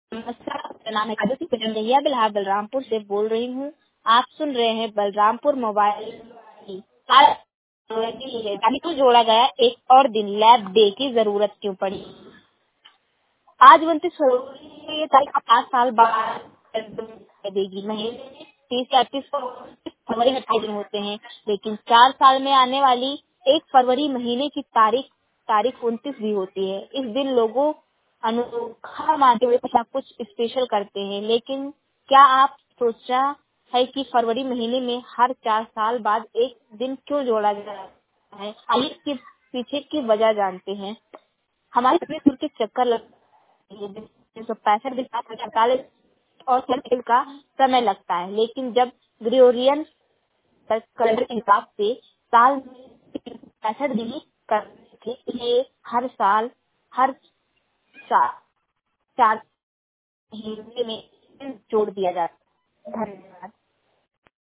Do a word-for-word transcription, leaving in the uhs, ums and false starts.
नमस्कार, मेरा नाम है आदित्य पिटंडैया बिल्हार बलरामपुर से बोल रही हूँ। आप सुन रहे हैं बलरामपुर मोबाइल की। आज गाड़ी को जोड़ा गया एक और दिन लैब डे की जरूरत क्यों पड़ी। आज उनतीस फरवरी ये तारीख पाँच साल बाद देगी। महीने में तीस या अड़तीस फरवरी में अट्ठाईस दिन होते हैं, लेकिन चार साल में आने वाली एक फरवरी महीने की तारीख तारीख उनतीस भी होती है। इस दिन लोगों अनोखा मानते हुए कुछ ना कुछ स्पेशल करते हैं, लेकिन क्या आप सोचा है कि फरवरी महीने में हर चार साल बाद एक दिन क्यों जोड़ा जाता है? आइए इसके पीछे की वजह जानते हैं। हमारे सूर्य के चक्कर लगते तीन सौ पैंसठ दिन अड़तालीस और सेकंड का समय लगता है, लेकिन जब ग्रेगोरियन कैलेंडर के हिसाब से साल में पैंसठ दिन करते थे, इसलिए हर साल हर साल चार महीने में जोड़ दिया जाता है। धन्यवाद।